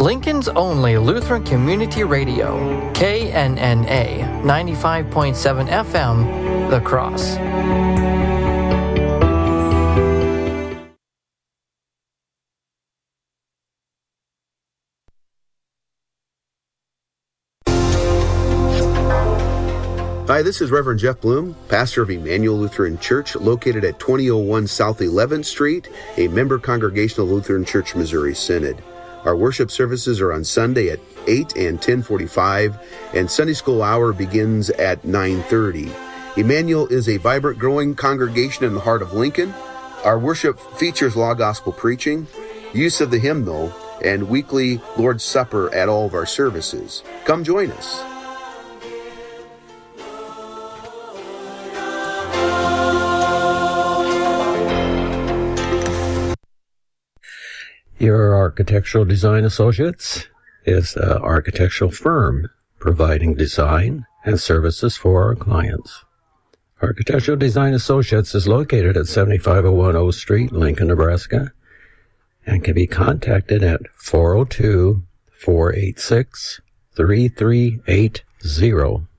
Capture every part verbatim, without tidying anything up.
Lincoln's only Lutheran Community Radio, K N N A, ninety-five point seven F M, The Cross. Hi, this is Reverend Jeff Bloom, pastor of Emmanuel Lutheran Church, located at twenty oh one South eleventh Street, a member congregation of Lutheran Church Missouri Synod. Our worship services are on Sunday at eight and ten forty-five, and Sunday school hour begins at nine thirty. Emmanuel is a vibrant, growing congregation in the heart of Lincoln. Our worship features law gospel preaching, use of the hymnal, and weekly Lord's Supper at all of our services. Come join us. Your Architectural Design Associates is an architectural firm providing design and services for our clients. Architectural Design Associates is located at seventy-five oh one O Street, Lincoln, Nebraska, and can be contacted at four oh two, four eight six, three three eight zero.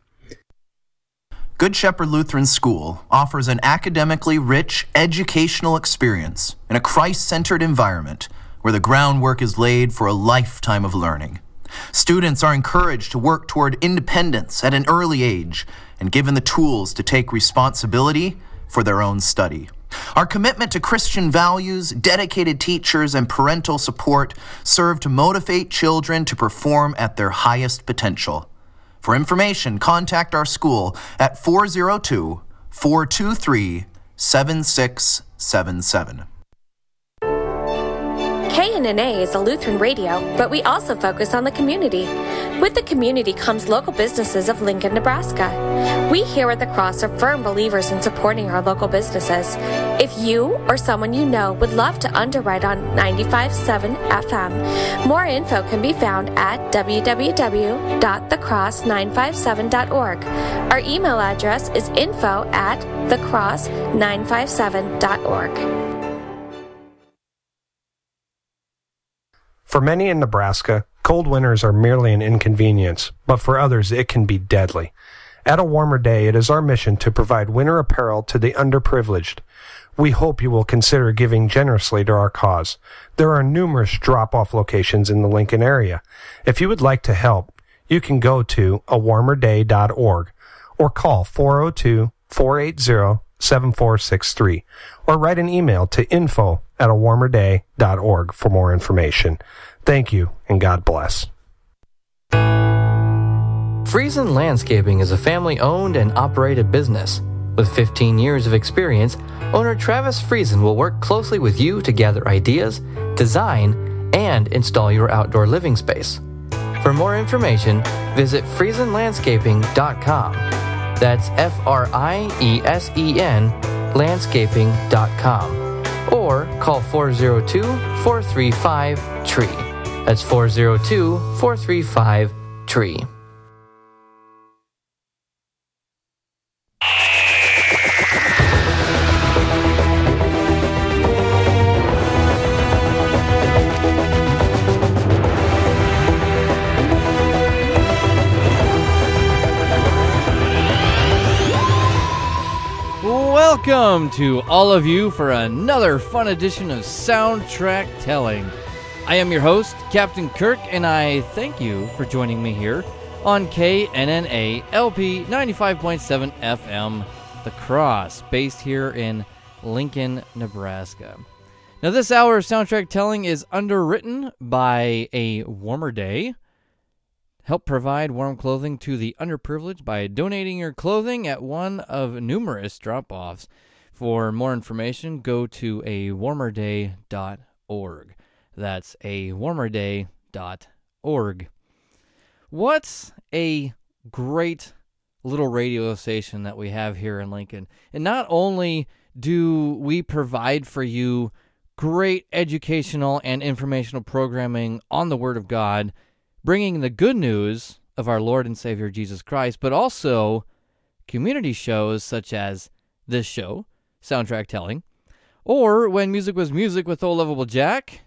Good Shepherd Lutheran School offers an academically rich educational experience in a Christ-centered environment where the groundwork is laid for a lifetime of learning. Students are encouraged to work toward independence at an early age and given the tools to take responsibility for their own study. Our commitment to Christian values, dedicated teachers, and parental support serve to motivate children to perform at their highest potential. For information, contact our school at four oh two, four two three, seven six seven seven. K N N A is a Lutheran radio, but we also focus on the community. With the community comes local businesses of Lincoln, Nebraska. We here at The Cross are firm believers in supporting our local businesses. If you or someone you know would love to underwrite on ninety-five point seven F M, more info can be found at w w w dot the cross nine five seven dot org. Our email address is info at the cross nine five seven dot org. For many in Nebraska, cold winters are merely an inconvenience, but for others it can be deadly. At A Warmer Day, it is our mission to provide winter apparel to the underprivileged. We hope you will consider giving generously to our cause. There are numerous drop-off locations in the Lincoln area. If you would like to help, you can go to a warmer day dot org or call four oh two, four eight zero, seven four six three or write an email to info at a warmer day dot org for more information. Thank you, and God bless. Friesen Landscaping is a family-owned and operated business. With fifteen years of experience, owner Travis Friesen will work closely with you to gather ideas, design, and install your outdoor living space. For more information, visit friesen landscaping dot com. That's F R I E S E N landscaping dot com. Or call four oh two, four three five, T R E E. That's four oh two, four three five, T R E E. Welcome to all of you for another fun edition of Soundtrack Telling. I am your host, Captain Kirk, and I thank you for joining me here on K N N A L P ninety-five point seven F M, The Cross, based here in Lincoln, Nebraska. Now, this hour of Soundtrack Telling is underwritten by A Warmer Day. Help provide warm clothing to the underprivileged by donating your clothing at one of numerous drop-offs. For more information, go to a warmer day dot org. That's a warmer day dot org. What a great little radio station that we have here in Lincoln. And not only do we provide for you great educational and informational programming on the Word of God, bringing the good news of our Lord and Savior Jesus Christ, but also community shows such as this show, Soundtrack Telling, or When Music Was Music with Old Lovable Jack,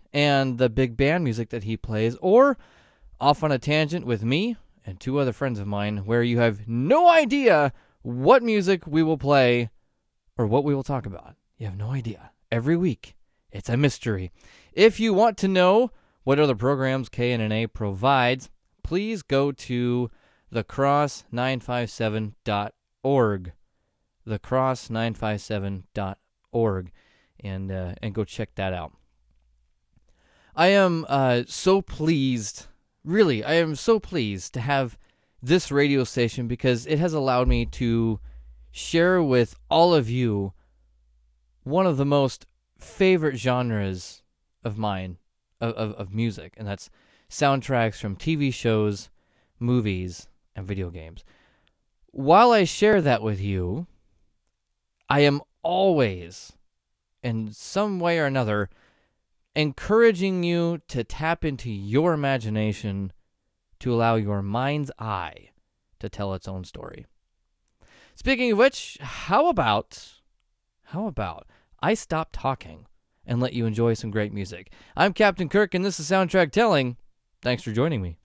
and the big band music that he plays, or off on a tangent with me and two other friends of mine where you have no idea what music we will play or what we will talk about. You have no idea. Every week, it's a mystery. If you want to know what other programs K N N A provides, please go to the cross nine five seven dot org. the cross nine five seven dot org, and uh, and go check that out. I am uh, so pleased, really, I am so pleased to have this radio station because it has allowed me to share with all of you one of the most favorite genres of mine, of, of, of music, and that's soundtracks from T V shows, movies, and video games. While I share that with you, I am always, in some way or another, encouraging you to tap into your imagination to allow your mind's eye to tell its own story. Speaking of which, how about, how about I stop talking and let you enjoy some great music? I'm Captain Kirk, and this is Soundtrack Telling. Thanks for joining me.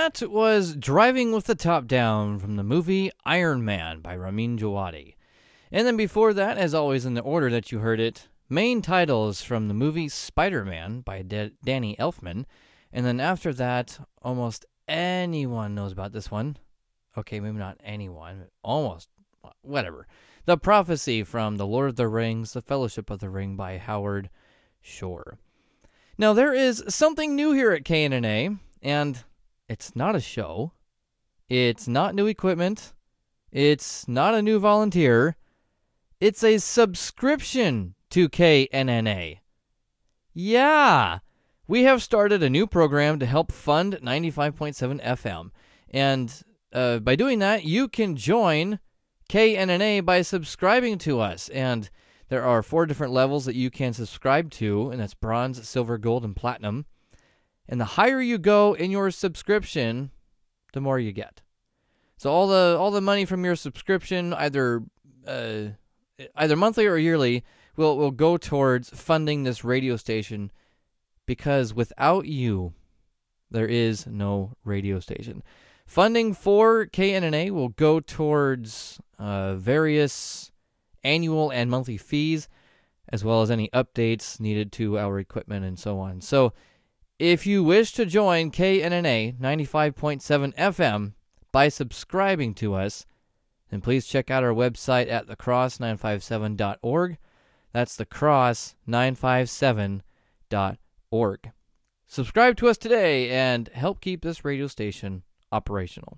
that was Driving with the Top Down from the movie Iron Man by Ramin Djawadi. And then before that, as always in the order that you heard it, main titles from the movie Spider-Man by D- Danny Elfman. And then after that, almost anyone knows about this one. Okay, maybe not anyone, almost, whatever. The Prophecy from The Lord of the Rings, The Fellowship of the Ring by Howard Shore. Now, there is something new here at K N N A, and it's not a show. It's not new equipment. It's not a new volunteer. It's a subscription to K N N A. Yeah, we have started a new program to help fund ninety-five point seven F M. And uh, by doing that, you can join K N N A by subscribing to us. And there are four different levels that you can subscribe to, and that's bronze, silver, gold, and platinum. And the higher you go in your subscription, the more you get. So all the all the money from your subscription, either uh, either monthly or yearly, will will go towards funding this radio station, because without you, there is no radio station. Funding for K N N A will go towards uh, various annual and monthly fees, as well as any updates needed to our equipment and so on. So if you wish to join K N N A ninety-five point seven F M by subscribing to us, then please check out our website at the cross nine five seven dot org. That's the cross nine five seven dot org. Subscribe to us today and help keep this radio station operational.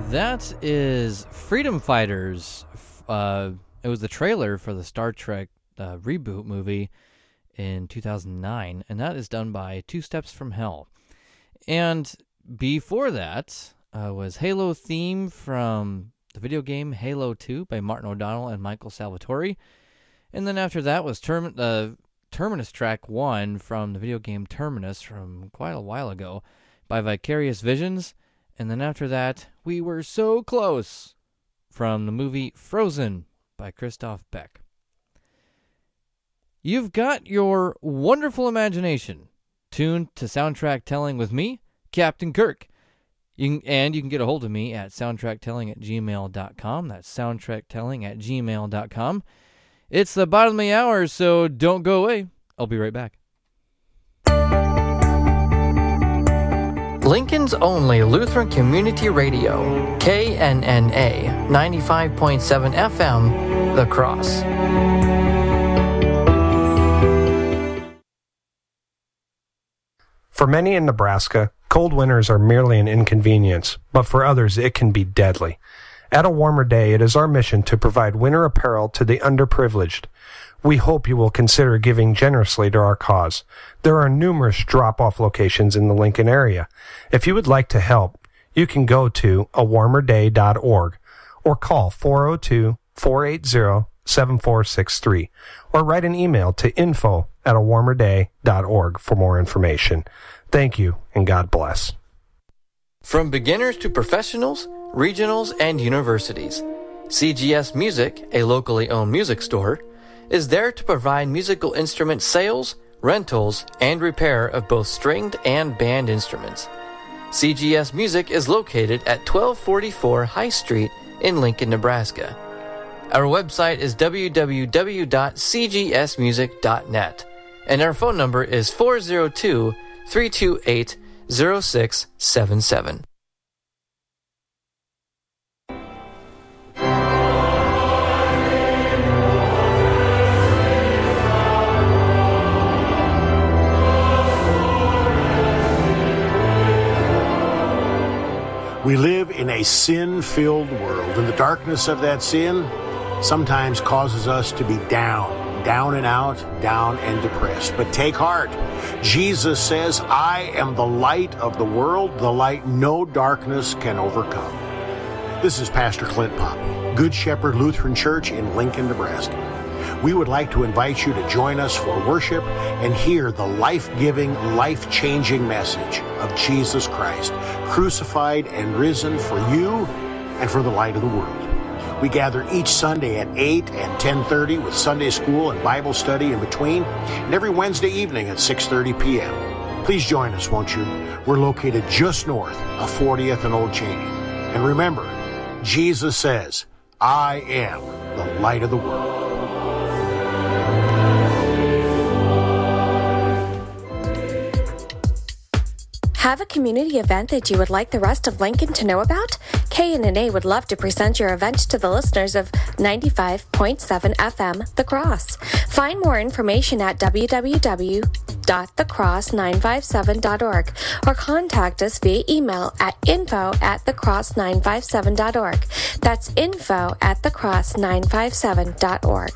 That is Freedom Fighters. Uh, it was the trailer for the Star Trek uh, reboot movie in two thousand nine, and that is done by Two Steps from Hell. And before that uh, was Halo theme from the video game Halo two by Martin O'Donnell and Michael Salvatore. And then after that was Term- uh, Terminus Track one from the video game Terminus from quite a while ago by Vicarious Visions. And then after that, We Were So Close from the movie Frozen by Christoph Beck. You've got your wonderful imagination tuned to Soundtrack Telling with me, Captain Kirk. You can, and you can get a hold of me at soundtracktelling at gmail dot com. That's soundtracktelling at gmail dot com. It's the bottom of the hour, so don't go away. I'll be right back. Lincoln's only Lutheran Community Radio, K N N A, ninety-five point seven F M, The Cross. For many in Nebraska, cold winters are merely an inconvenience, but for others it can be deadly. At A Warmer Day, it is our mission to provide winter apparel to the underprivileged. We hope you will consider giving generously to our cause. There are numerous drop-off locations in the Lincoln area. If you would like to help, you can go to a warmer day dot org or call four oh two, four eight zero, seven four six three or write an email to info at a warmer day dot org for more information. Thank you, and God bless. From beginners to professionals, regionals, and universities, C G S Music, a locally owned music store, is there to provide musical instrument sales, rentals, and repair of both stringed and band instruments. C G S Music is located at twelve forty-four High Street in Lincoln, Nebraska. Our website is w w w dot c g s music dot net, and our phone number is four oh two, three two eight, oh six seven seven. We live in a sin-filled world, and the darkness of that sin sometimes causes us to be down, down and out, down and depressed. But take heart. Jesus says, I am the light of the world, the light no darkness can overcome. This is Pastor Clint Poppe, Good Shepherd Lutheran Church in Lincoln, Nebraska. We would like to invite you to join us for worship and hear the life-giving, life-changing message of Jesus Christ, crucified and risen for you and for the light of the world. We gather each Sunday at eight and ten thirty with Sunday school and Bible study in between, and every Wednesday evening at six thirty p.m. Please join us, won't you? We're located just north of fortieth and Old Cheney. And remember, Jesus says, I am the light of the world. Have a community event that you would like the rest of Lincoln to know about? K N N A would love to present your event to the listeners of ninety-five point seven F M, The Cross. Find more information at w w w dot the cross nine five seven dot org or contact us via email at info at the cross nine five seven dot org. That's info at the cross nine five seven dot org.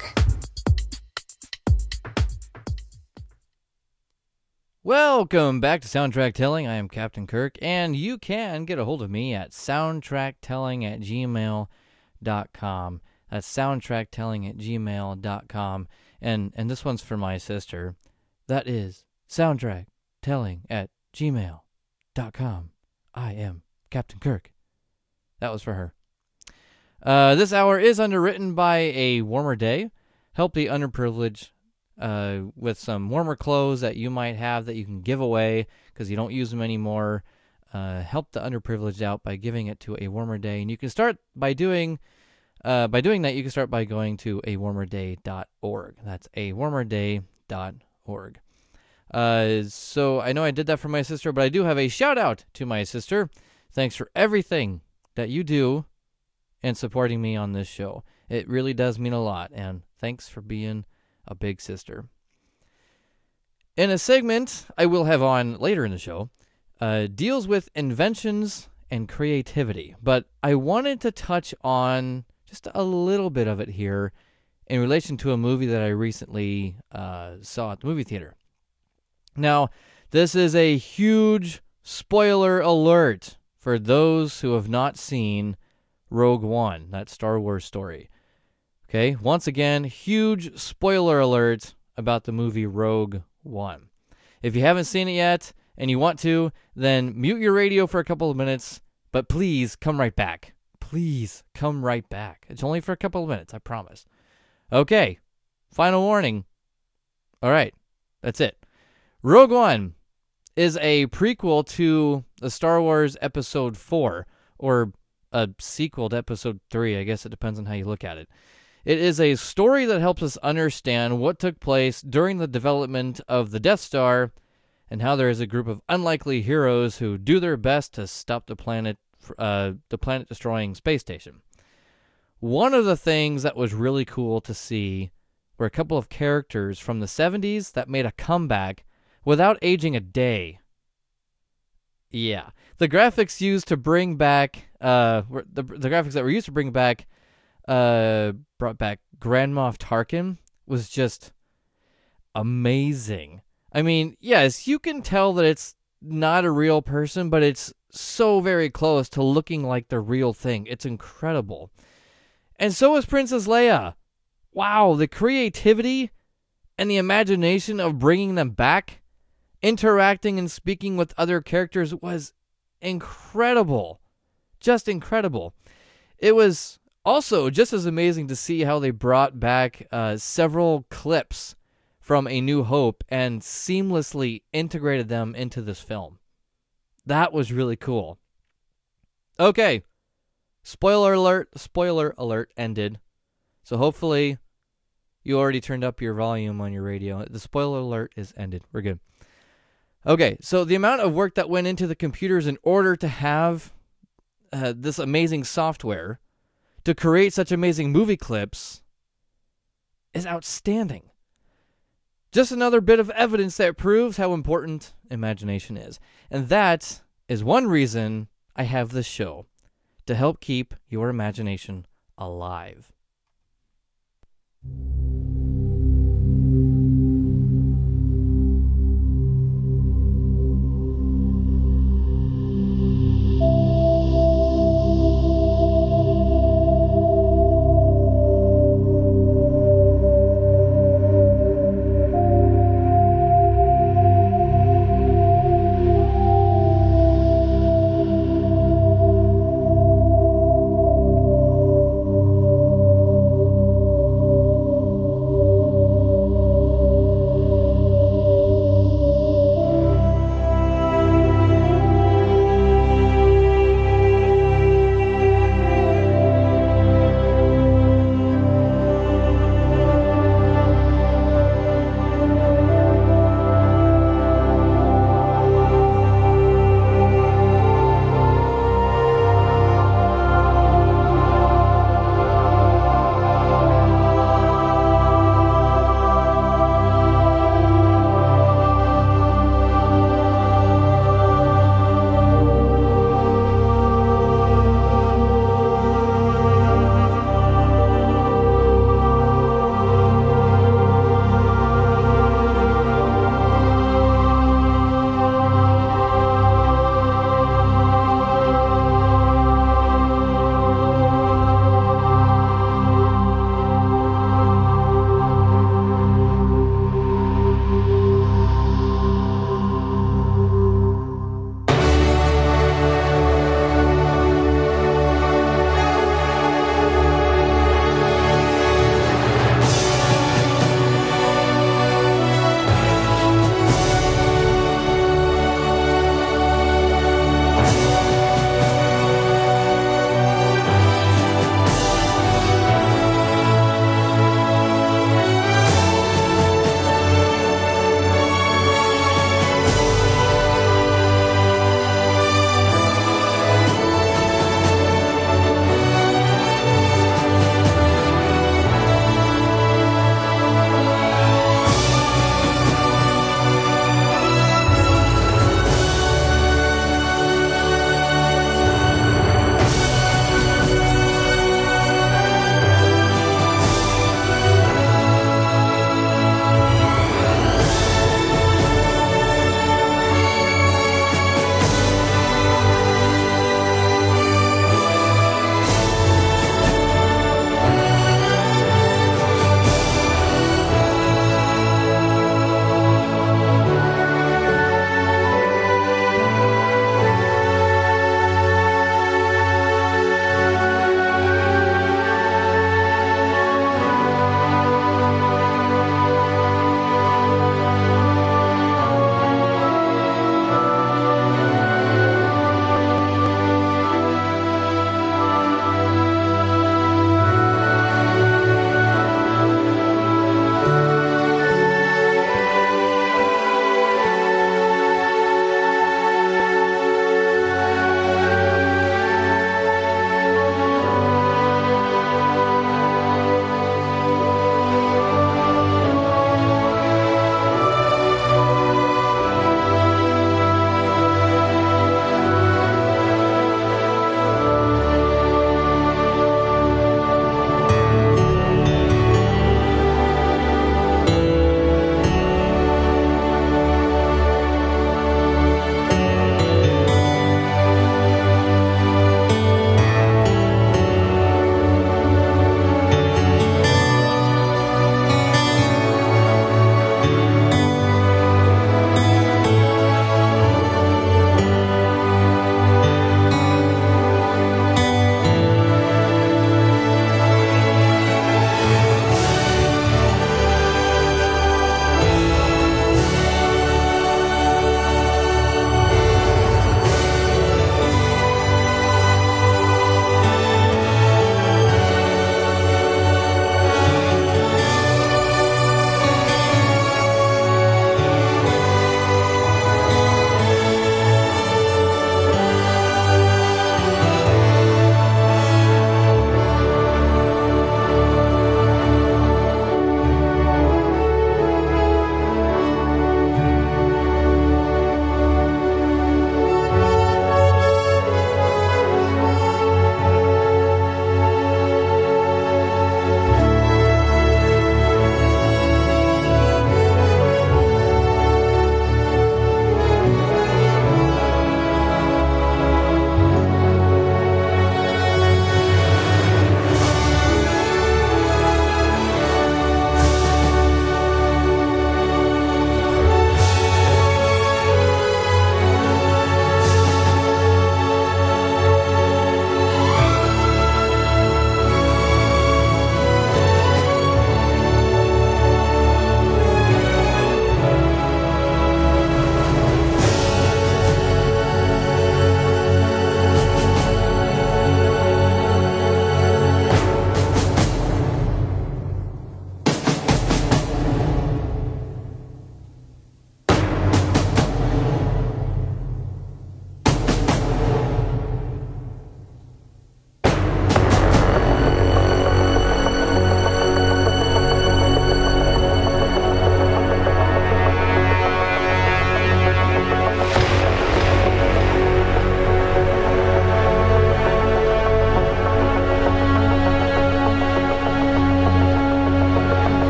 Welcome back to Soundtrack Telling. I am Captain Kirk, and you can get a hold of me at soundtracktelling at gmail dot com. That's soundtracktelling at gmail dot com. And and this one's for my sister. That is soundtracktelling at gmail dot com. I am Captain Kirk. That was for her. Uh, this hour is underwritten by A Warmer Day. Help the underprivileged uh, with some warmer clothes that you might have that you can give away because you don't use them anymore. Uh, help the underprivileged out by giving it to A Warmer Day. And you can start by doing uh, by doing that, you can start by going to a warmer day dot org. That's a warmer day dot org. Uh, so I know I did that for my sister, but I do have a shout out to my sister. Thanks for everything that you do and supporting me on this show. It really does mean a lot, and thanks for being a big sister. In a segment I will have on later in the show, uh, deals with inventions and creativity, but I wanted to touch on just a little bit of it here in relation to a movie that I recently uh, saw at the movie theater. Now, this is a huge spoiler alert for those who have not seen Rogue One, that Star Wars story. Okay, once again, huge spoiler alert about the movie Rogue One. If you haven't seen it yet and you want to, then mute your radio for a couple of minutes, but please come right back. Please come right back. It's only for a couple of minutes, I promise. Okay, final warning. All right, that's it. Rogue One is a prequel to the Star Wars Episode four, or a sequel to Episode three. I guess it depends on how you look at it. It is a story that helps us understand what took place during the development of the Death Star and how there is a group of unlikely heroes who do their best to stop the planet, uh, the planet-destroying space station. One of the things that was really cool to see were a couple of characters from the seventies that made a comeback without aging a day. Yeah. The graphics used to bring back, uh, the, the graphics that were used to bring back, uh, brought back Grand Moff Tarkin was just amazing. I mean, yes, you can tell that it's not a real person, but it's so very close to looking like the real thing. It's incredible. And so is Princess Leia. Wow, the creativity and the imagination of bringing them back, interacting and speaking with other characters was incredible. Just incredible. It was also just as amazing to see how they brought back uh, several clips from A New Hope and seamlessly integrated them into this film. That was really cool. Okay. Spoiler alert, spoiler alert ended. So hopefully you already turned up your volume on your radio. The spoiler alert is ended. We're good. Okay, so the amount of work that went into the computers in order to have uh, this amazing software to create such amazing movie clips is outstanding. Just another bit of evidence that proves how important imagination is. And that is one reason I have this show, to help keep your imagination alive.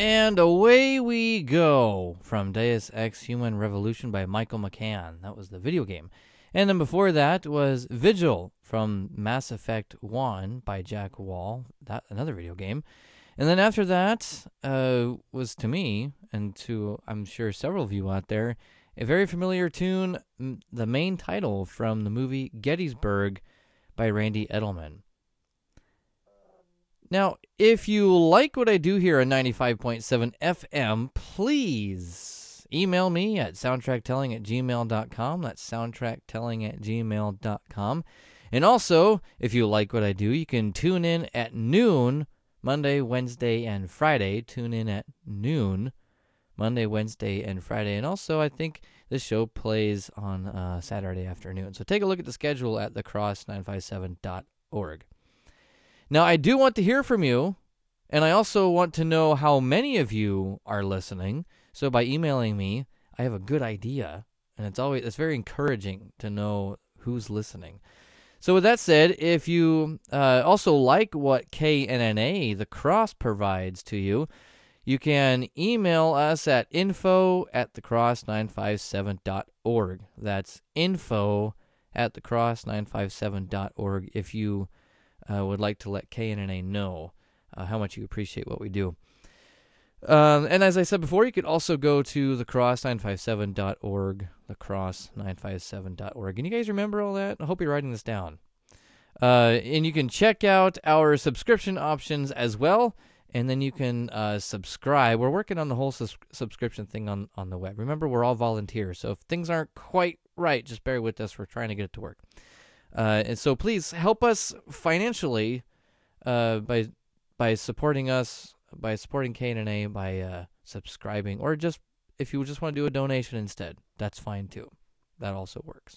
And away we go from Deus Ex Human Revolution by Michael McCann. That was the video game. And then before that was Vigil from Mass Effect one by Jack Wall, that another video game. And then after that uh, was, to me, and to I'm sure several of you out there, a very familiar tune, m- the main title from the movie Gettysburg by Randy Edelman. Now, if you like what I do here on ninety-five point seven F M, please email me at soundtracktelling at gmail dot com. That's soundtracktelling at gmail dot com. And also, if you like what I do, you can tune in at noon, Monday, Wednesday, and Friday. Tune in at noon, Monday, Wednesday, and Friday. And also, I think this show plays on uh, Saturday afternoon. So take a look at the schedule at the cross nine five seven dot org. Now, I do want to hear from you, and I also want to know how many of you are listening. So by emailing me, I have a good idea, and it's always it's very encouraging to know who's listening. So with that said, if you uh, also like what K N N A, the Cross, provides to you, you can email us at info at the cross nine five seven dot org. That's info at the cross nine five seven dot org if you uh, would like to let K N N A know uh, how much you appreciate what we do. Um, and as I said before, you could also go to the cross nine five seven dot org, the cross nine five seven dot org. And you guys remember all that? I hope you're writing this down. Uh, and you can check out our subscription options as well, and then you can uh, subscribe. We're working on the whole sus- subscription thing on, on the web. Remember, we're all volunteers, so if things aren't quite right, just bear with us. We're trying to get it to work. Uh, and so please help us financially uh, by by supporting us, by supporting K N N A, by uh, subscribing, or just if you just want to do a donation instead, that's fine too. That also works.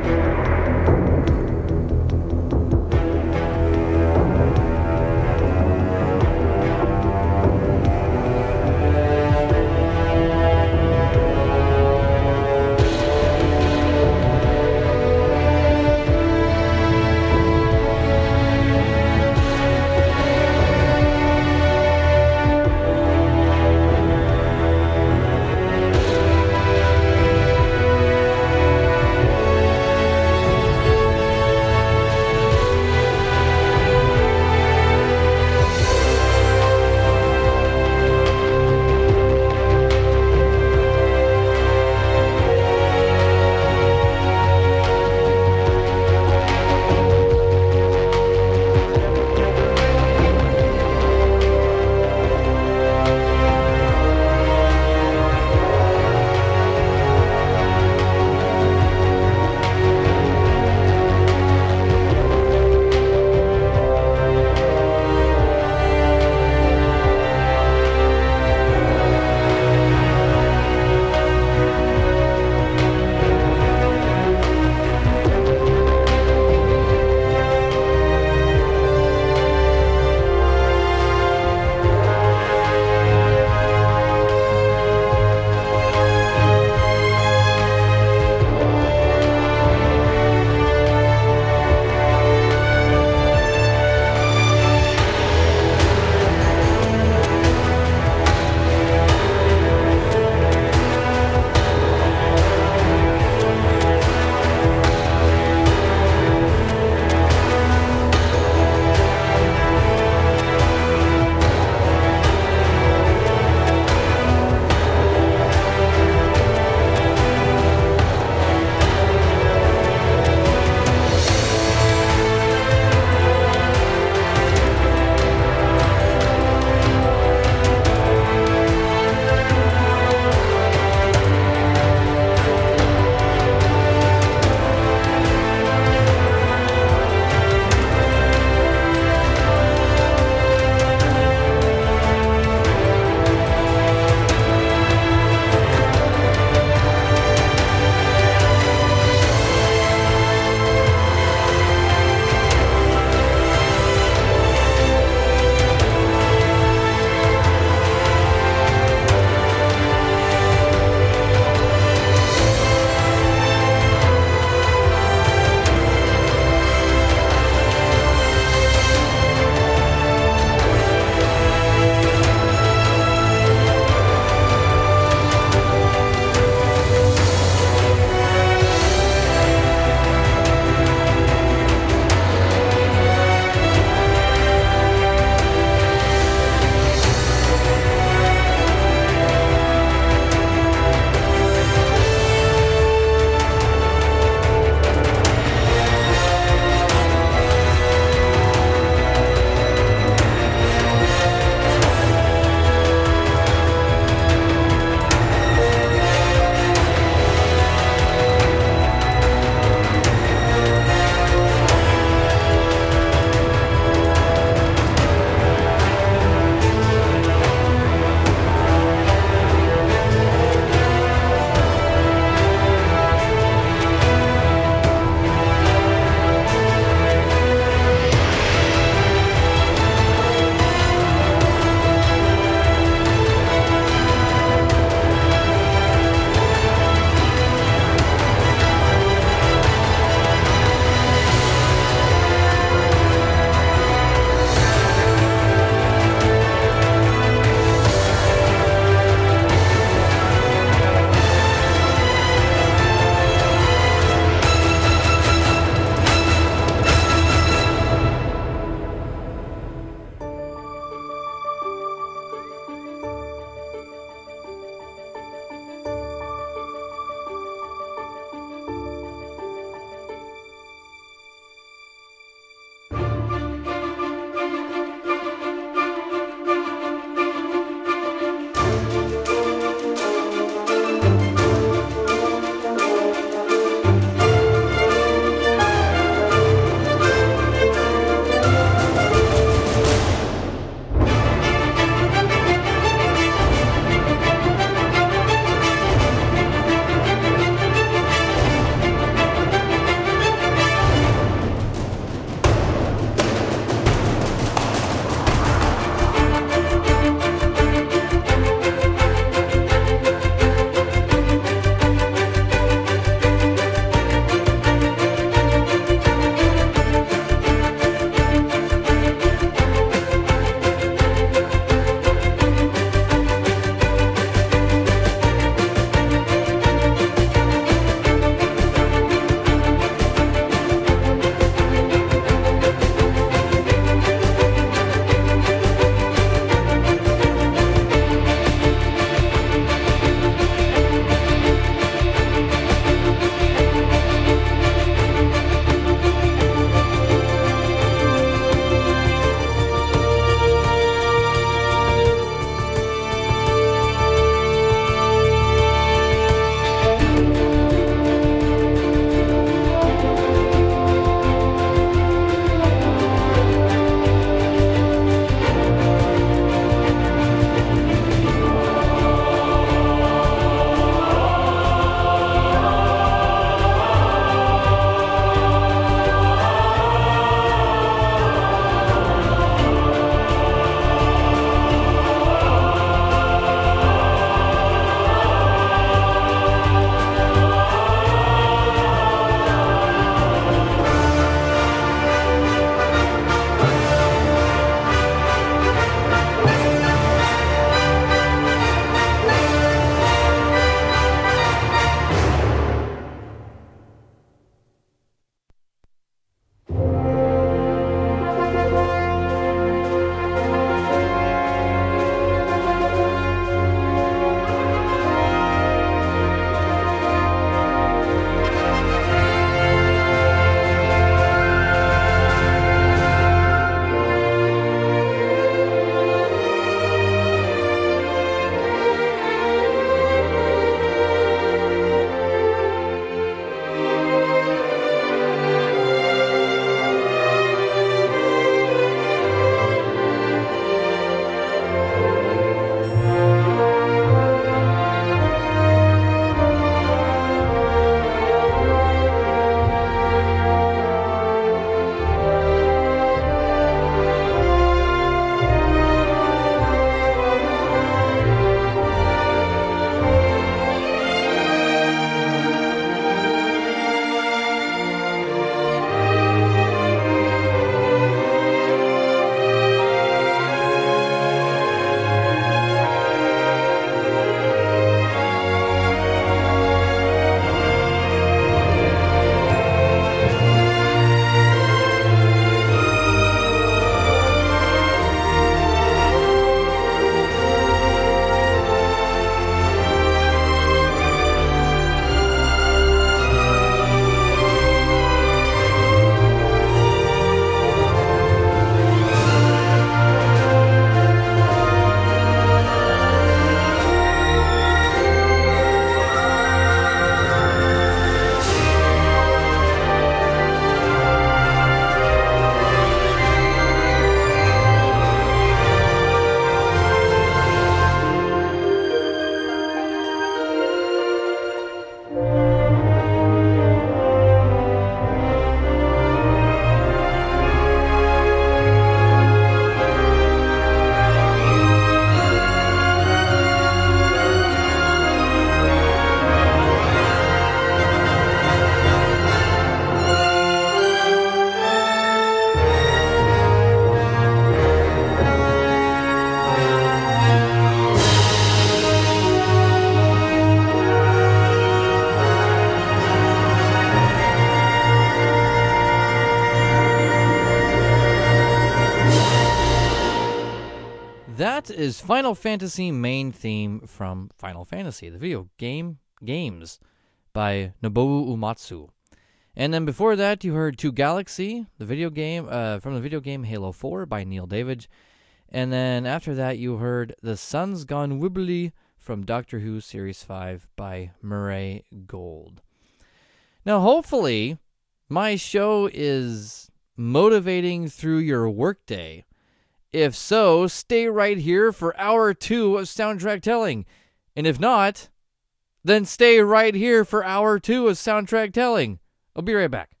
that is Final Fantasy main theme from Final Fantasy, the video game games by Nobuo Uematsu. And then before that, you heard To Galaxy, the video game uh, from the video game Halo four by Neil Davidge. And then after that, you heard The Sun's Gone Wibbly from Doctor Who Series five by Murray Gold. Now, hopefully, my show is motivating through your workday. If so, stay right here for hour two of Soundtrack Telling. And if not, then stay right here for hour two of Soundtrack Telling. I'll be right back.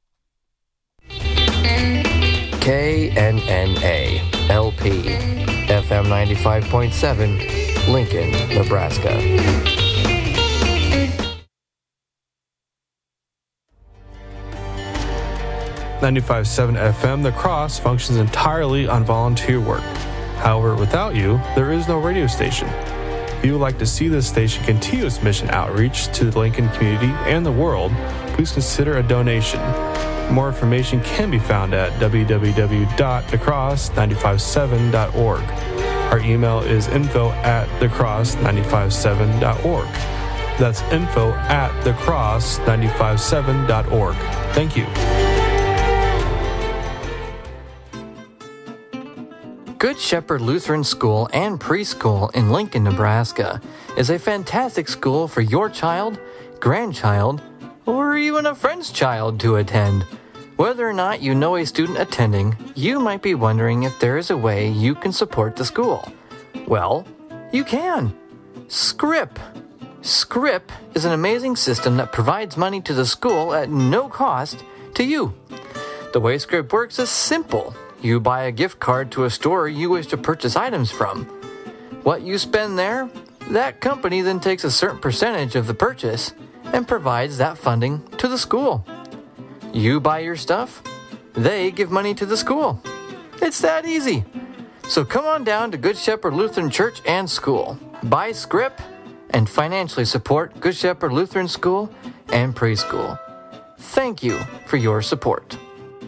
K N N A L P F M ninety-five point seven, Lincoln, Nebraska. ninety-five point seven F M, The Cross functions entirely on volunteer work. However, without you, there is no radio station. If you would like to see this station continue its mission outreach to the Lincoln community and the world, please consider a donation. More information can be found at w w w dot the cross nine five seven dot org. Our email is info at the cross nine five seven dot org. That's info at the cross nine five seven dot org. Thank you. Good Shepherd Lutheran School and Preschool in Lincoln, Nebraska is a fantastic school for your child, grandchild, or even a friend's child to attend. Whether or not you know a student attending, you might be wondering if there is a way you can support the school. Well, you can. Scrip. Scrip is an amazing system that provides money to the school at no cost to you. The way Scrip works is simple. You buy a gift card to a store you wish to purchase items from. What you spend there, that company then takes a certain percentage of the purchase and provides that funding to the school. You buy your stuff, they give money to the school. It's that easy. So come on down to Good Shepherd Lutheran Church and School, buy Scrip, and financially support Good Shepherd Lutheran School and Preschool. Thank you for your support.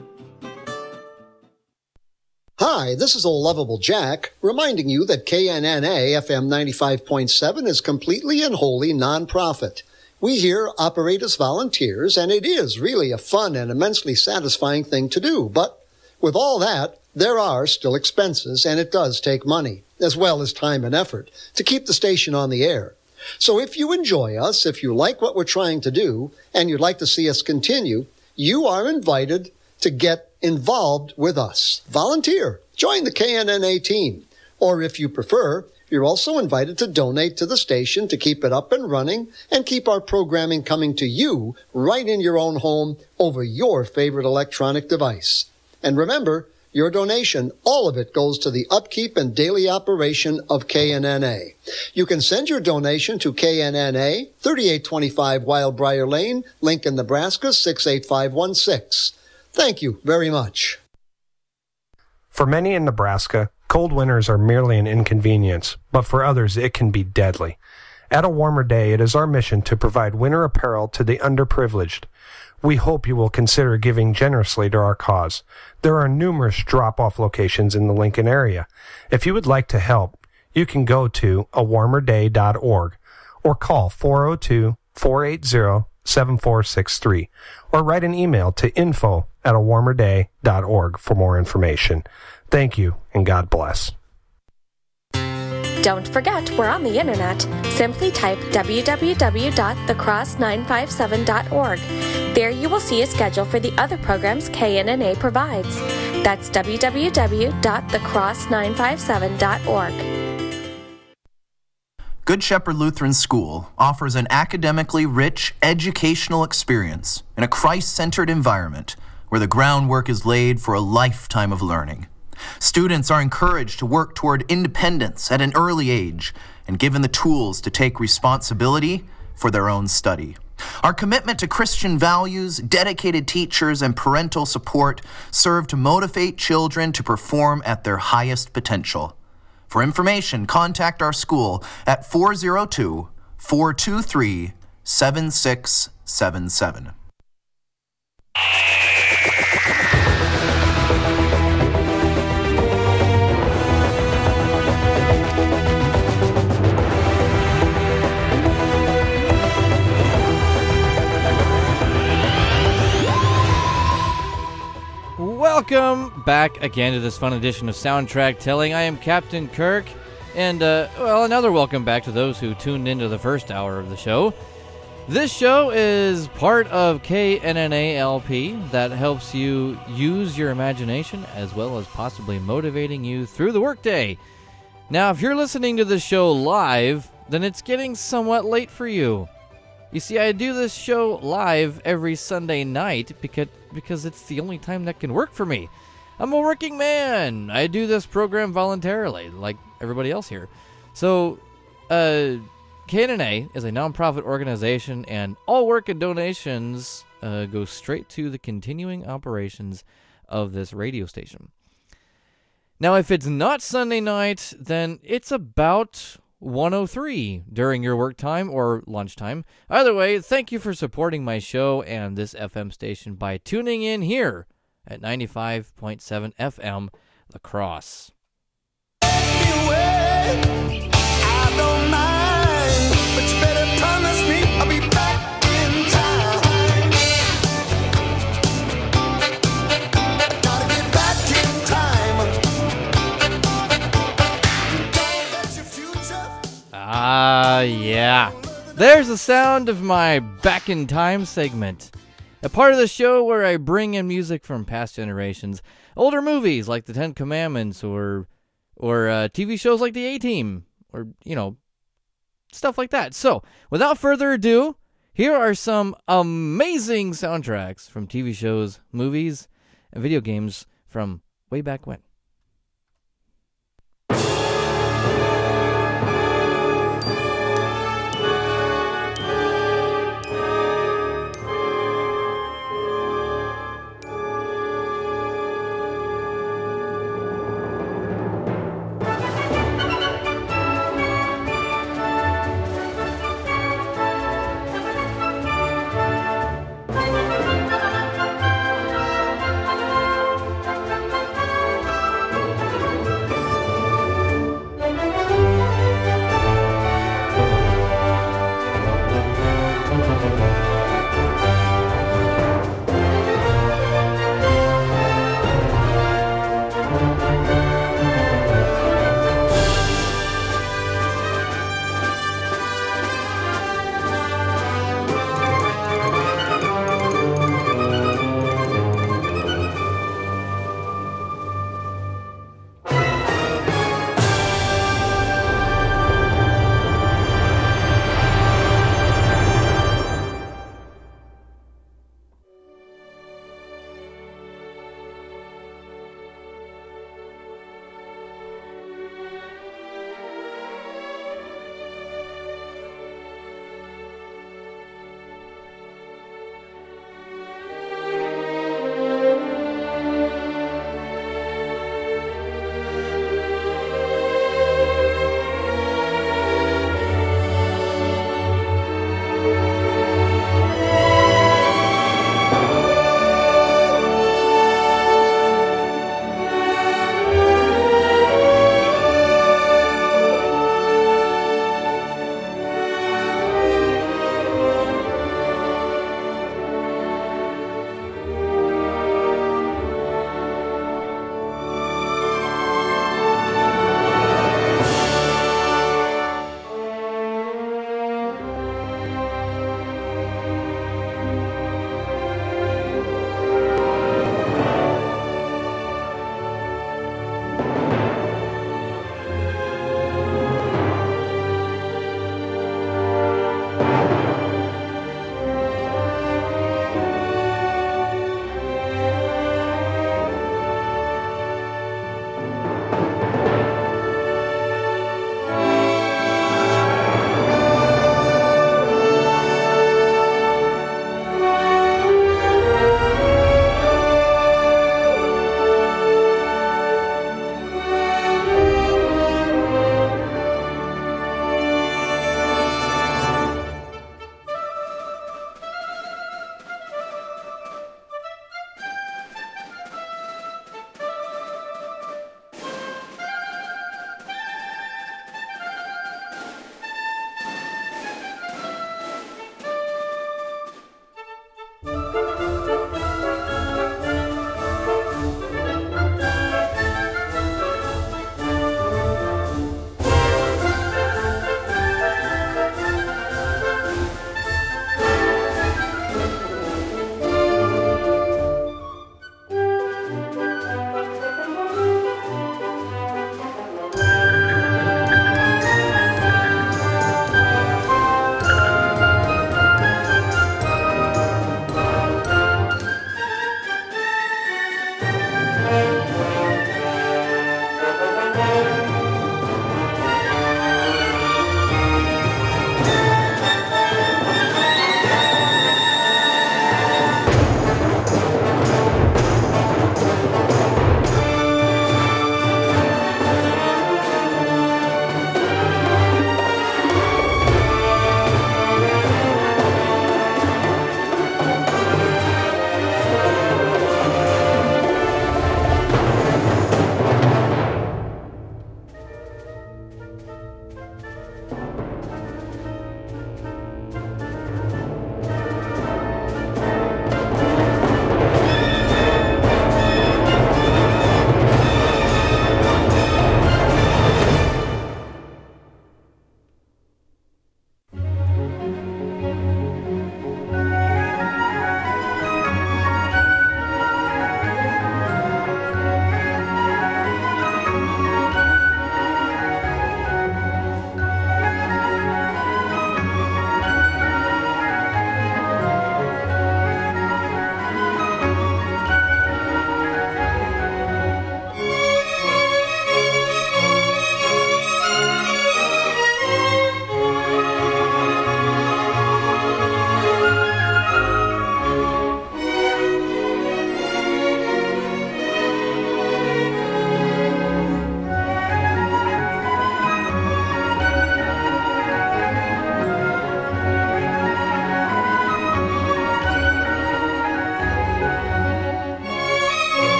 Hi, this is Old Lovable Jack, reminding you that K N N A F M ninety-five point seven is completely and wholly non-profit. We here operate as volunteers, and it is really a fun and immensely satisfying thing to do. But with all that, there are still expenses, and it does take money, as well as time and effort, to keep the station on the air. So if you enjoy us, if you like what we're trying to do, and you'd like to see us continue, you are invited to get involved with us. Volunteer. Join the K N N A team. Or if you prefer, you're also invited to donate to the station to keep it up and running and keep our programming coming to you right in your own home over your favorite electronic device. And remember, your donation, all of it goes to the upkeep and daily operation of K N N A. You can send your donation to K N N A, thirty-eight twenty-five Wildbriar Lane, Lincoln, Nebraska, six eight five one six. Thank you very much. For many in Nebraska, cold winters are merely an inconvenience, but for others it can be deadly. At A Warmer Day, it is our mission to provide winter apparel to the underprivileged. We hope you will consider giving generously to our cause. There are numerous drop-off locations in the Lincoln area. If you would like to help, you can go to a warmer day dot org or call four oh two, four eight zero, seven four six three or write an email to info at a warmer day dot org for more information. Thank you, and God bless. Don't forget, we're on the internet. Simply type w w w dot the cross nine five seven dot org. There you will see a schedule for the other programs K N N A provides. That's w w w dot the cross nine five seven dot org. Good Shepherd Lutheran School offers an academically rich educational experience in a Christ-centered environment where the groundwork is laid for a lifetime of learning. Students are encouraged to work toward independence at an early age and given the tools to take responsibility for their own study. Our commitment to Christian values, dedicated teachers, and parental support serve to motivate children to perform at their highest potential. For information, contact our school at four oh two, four two three, seven six seven seven. Welcome back again to this fun edition of Soundtrack Telling. I am Captain Kirk, and, uh, well, another welcome back to those who tuned into the first hour of the show. This show is part of K N N A L P that helps you use your imagination as well as possibly motivating you through the workday. Now, if you're listening to this show live, then it's getting somewhat late for you. You see, I do this show live every Sunday night because because it's the only time that can work for me. I'm a working man. I do this program voluntarily, like everybody else here. So, uh, K N N A is a nonprofit organization, and all work and donations uh, go straight to the continuing operations of this radio station. Now, if it's not Sunday night, then it's about one oh three during your work time or lunchtime. Either way, thank you for supporting my show and this F M station by tuning in here at ninety-five point seven F M La Crosse. Anyway, I don't mind, but you better promise me I'll be back in time. Gotta get back in time. Don't let your future. Ah, yeah. There's the sound of my Back in Time segment. A part of the show where I bring in music from past generations, older movies like The Ten Commandments, or or uh, T V shows like The A-Team, or, you know, stuff like that. So, without further ado, here are some amazing soundtracks from T V shows, movies, and video games from way back when.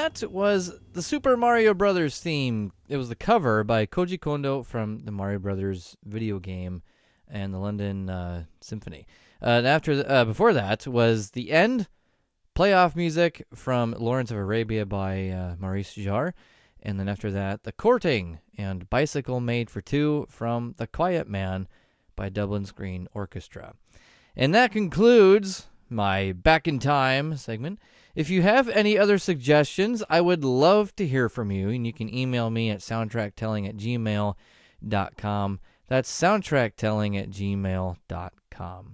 that was the Super Mario Brothers theme. It was the cover by Koji Kondo from the Mario Brothers video game and the London uh, Symphony. Uh, and after the, uh, before that was The End, playoff music from Lawrence of Arabia by uh, Maurice Jarre. And then after that, The Courting and Bicycle Made for Two from The Quiet Man by Dublin Screen Orchestra. And that concludes my Back in Time segment. If you have any other suggestions, I would love to hear from you, and you can email me at soundtracktelling at gmail dot com. That's soundtracktelling at gmail dot com.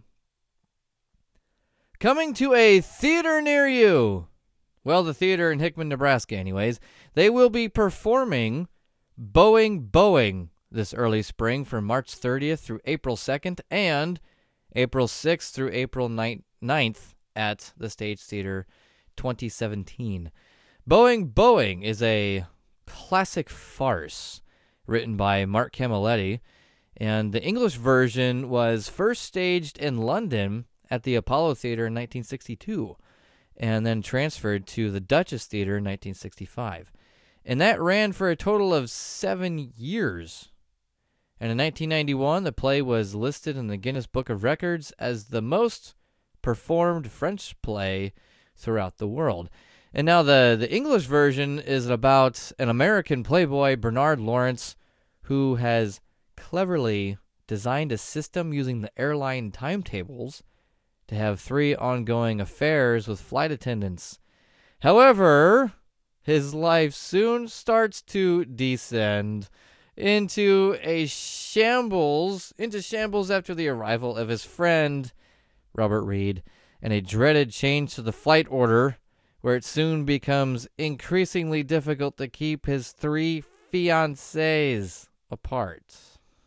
Coming to a theater near you. Well, the theater in Hickman, Nebraska, anyways. They will be performing Boeing Boeing this early spring from March thirtieth through April second and April sixth through April ninth at the Stage Theater twenty seventeen. Boeing Boeing is a classic farce written by Mark Camilletti, and the English version was first staged in London at the Apollo Theater in nineteen sixty-two and then transferred to the Duchess Theater in nineteen sixty-five. And that ran for a total of seven years. And in nineteen ninety-one, the play was listed in the Guinness Book of Records as the most performed French play throughout the world. And now the, the English version is about an American playboy, Bernard Lawrence, who has cleverly designed a system using the airline timetables to have three ongoing affairs with flight attendants. However, his life soon starts to descend into a shambles, into shambles after the arrival of his friend, Robert Reed, and a dreaded change to the flight order, where it soon becomes increasingly difficult to keep his three fiancées apart.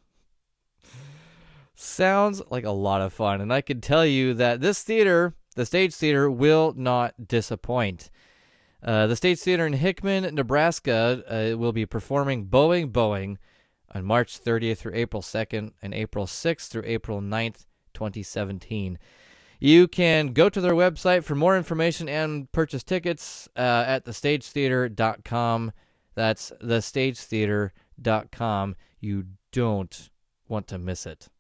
Sounds like a lot of fun, and I can tell you that this theater, the Stage Theater, will not disappoint. Uh, the Stage Theater in Hickman, Nebraska, uh, will be performing Boeing Boeing on March thirtieth through April second and April sixth through April ninth, twenty seventeen. You can go to their website for more information and purchase tickets uh, at the stage theater dot com. That's the stage theater dot com. You don't want to miss it.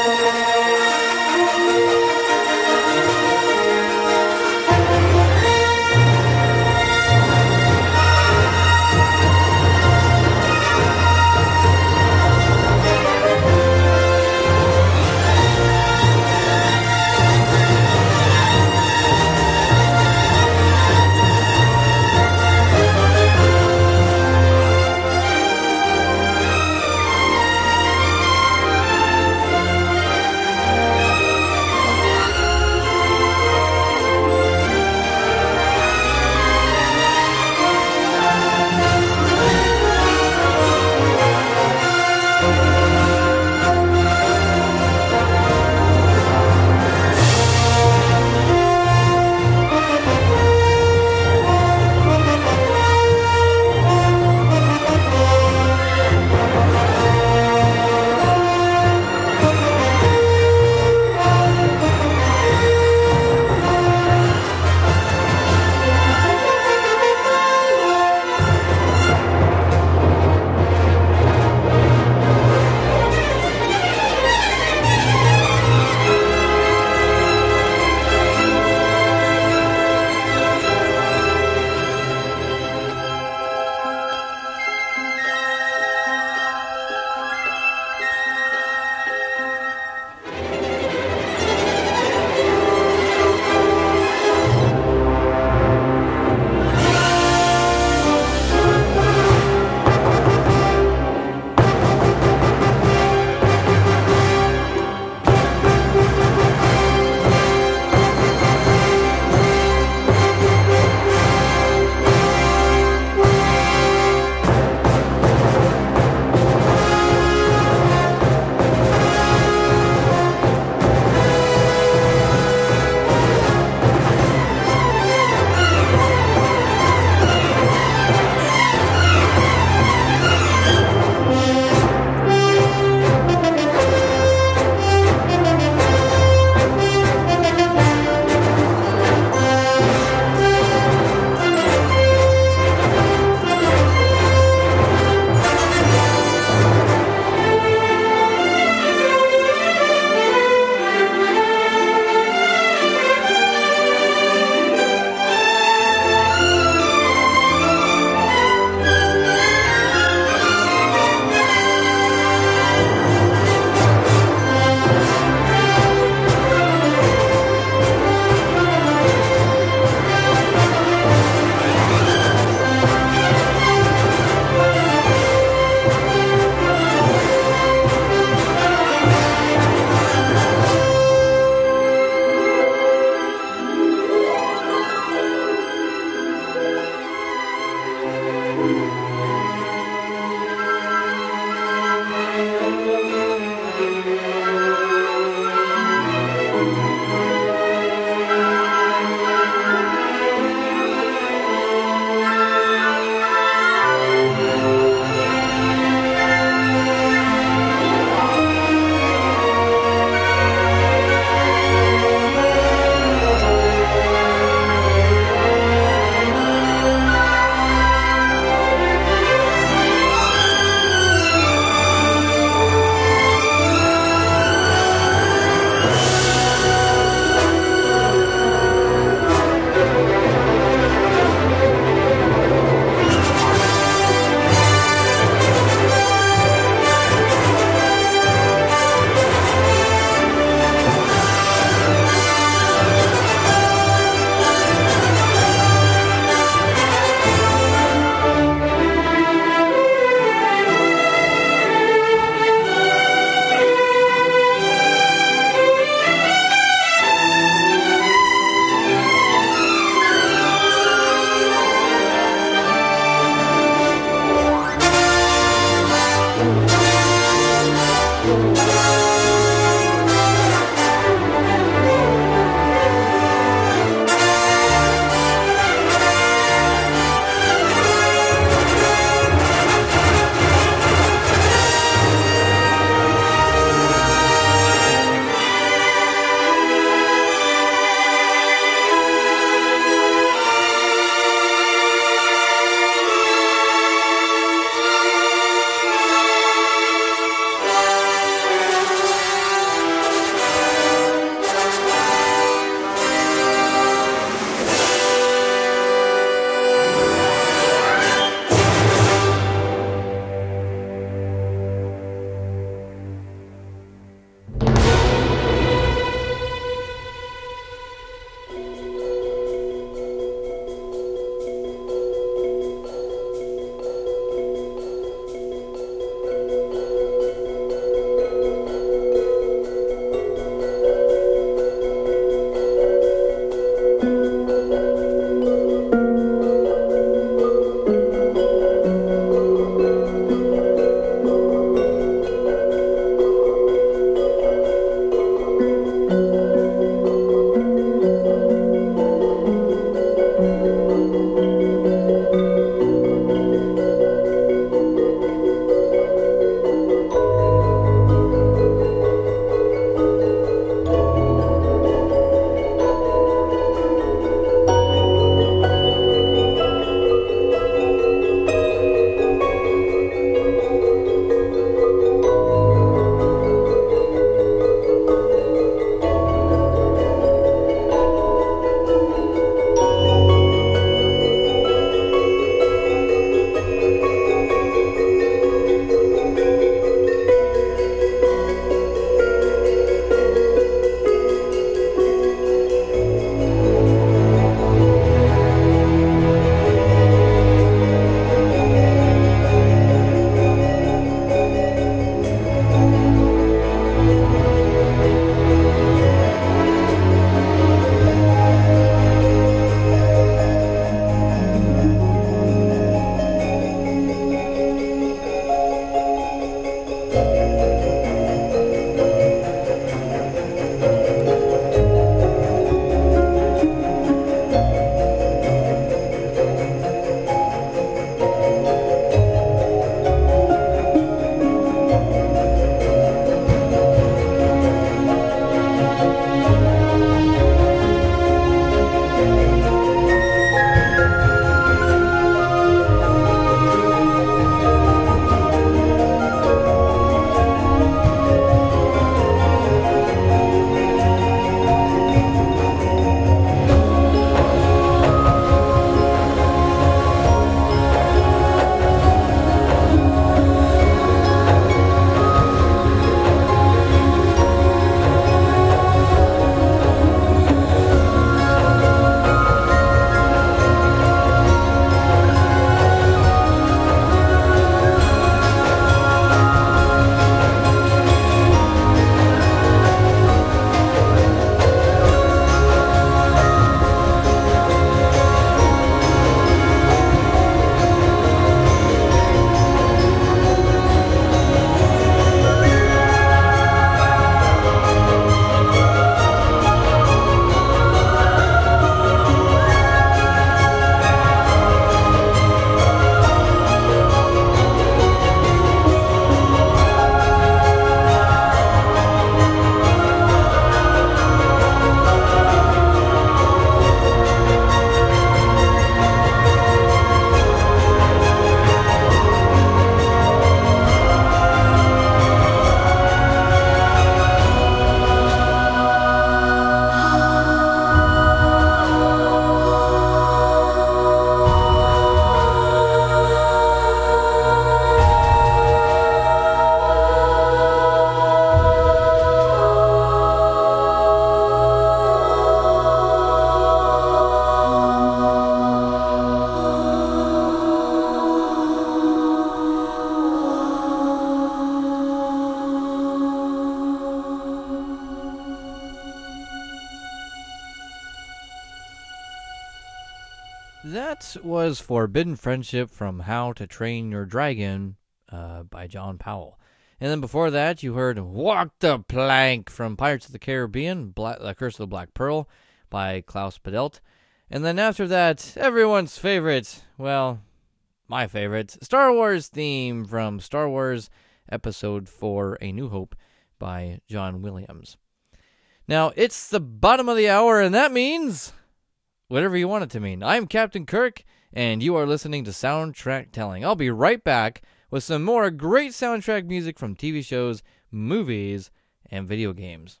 that was Forbidden Friendship from How to Train Your Dragon uh, by John Powell. And then before that, you heard Walk the Plank from Pirates of the Caribbean, Black, The Curse of the Black Pearl by Klaus Pedelt. And then after that, everyone's favorite, well, my favorite, Star Wars theme from Star Wars Episode four, A New Hope by John Williams. Now, it's the bottom of the hour, and that means whatever you want it to mean. I'm Captain Kirk, and you are listening to Soundtrack Telling. I'll be right back with some more great soundtrack music from T V shows, movies, and video games.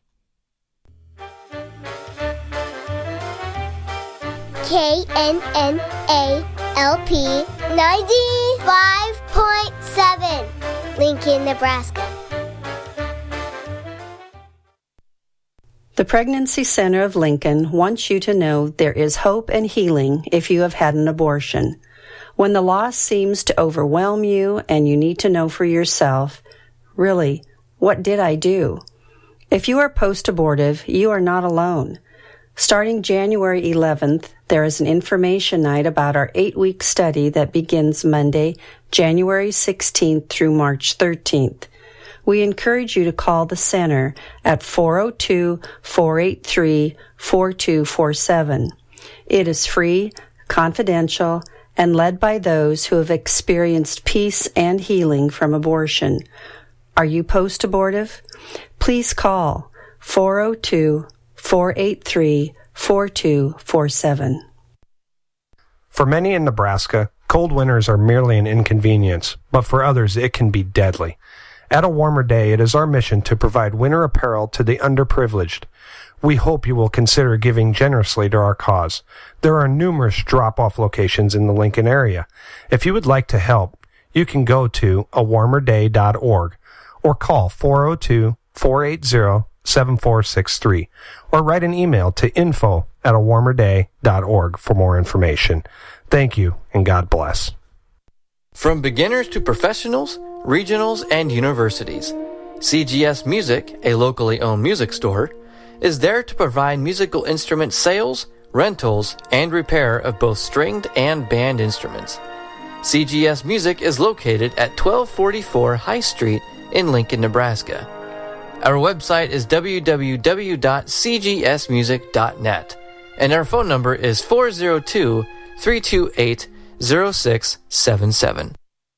K N N A L P ninety-five point seven, Lincoln, Nebraska. The Pregnancy Center of Lincoln wants you to know there is hope and healing if you have had an abortion. When the loss seems to overwhelm you and you need to know for yourself, really, what did I do? If you are post-abortive, you are not alone. Starting January eleventh, there is an information night about our eight-week study that begins Monday, January sixteenth through March thirteenth. We encourage you to call the center at four oh two, four eight three, four two four seven. It is free, confidential, and led by those who have experienced peace and healing from abortion. Are you post-abortive? Please call four oh two, four eight three, four two four seven. For many in Nebraska, cold winters are merely an inconvenience, but for others it can be deadly. At A Warmer Day, it is our mission to provide winter apparel to the underprivileged. We hope you will consider giving generously to our cause. There are numerous drop-off locations in the Lincoln area. If you would like to help, you can go to a warmer day dot org or call four oh two, four eight zero, seven four six three or write an email to info at a warmer day dot org for more information. Thank you, and God bless. From beginners to professionals, regionals, and universities, C G S Music, a locally owned music store, is there to provide musical instrument sales, rentals, and repair of both stringed and band instruments. C G S Music is located at twelve forty-four High Street in Lincoln, Nebraska. Our website is w w w dot c g s music dot net, and our phone number is four oh two, three two eight, oh six seven seven.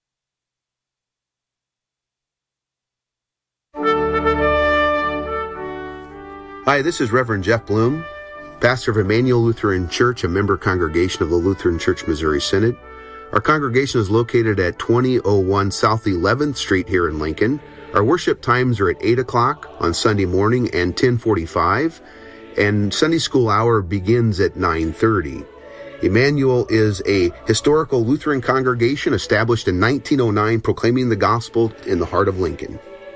Hi, this is Reverend Jeff Bloom, pastor of Emmanuel Lutheran Church, a member congregation of the Lutheran Church Missouri Synod. Our congregation is located at twenty oh one South eleventh Street here in Lincoln. Our worship times are at eight o'clock on Sunday morning and ten forty-five, and Sunday school hour begins at nine thirty. Emmanuel is a historical Lutheran congregation established in nineteen oh nine, proclaiming the gospel in the heart of Lincoln.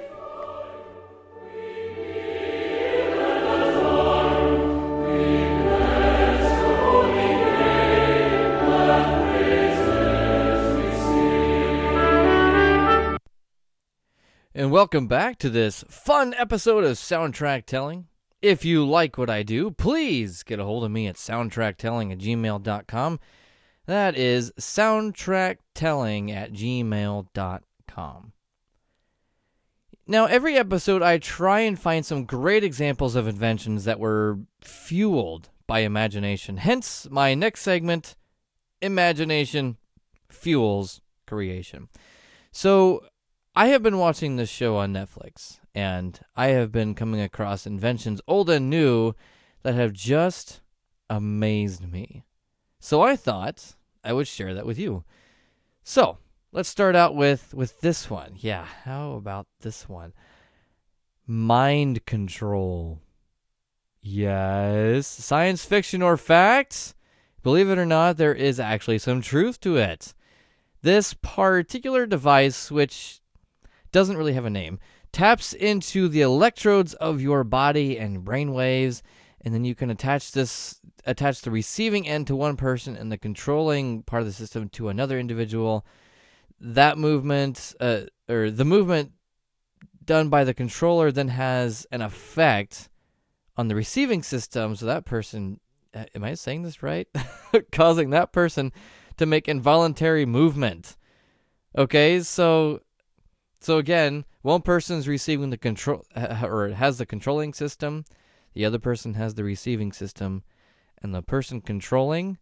And welcome back to this fun episode of Soundtrack Telling. If you like what I do, please get a hold of me at soundtrack telling at gmail dot com. That is soundtrack telling at gmail dot com. Now, every episode I try and find some great examples of inventions that were fueled by imagination. Hence, my next segment, Imagination Fuels Creation. So, I have been watching this show on Netflix, and I have been coming across inventions, old and new, that have just amazed me. So I thought I would share that with you. So, let's start out with, with this one. Yeah, how about this one? Mind control. Yes, science fiction or fact? Believe it or not, there is actually some truth to it. This particular device, which doesn't really have a name, taps into the electrodes of your body and brain waves, and then you can attach this attach the receiving end to one person and the controlling part of the system to another individual. That movement, uh, or the movement done by the controller, then has an effect on the receiving system, so that person am I saying this right? Causing that person to make involuntary movement. Okay, so so again, one person's receiving the control or has the controlling system, the other person has the receiving system, and the person controlling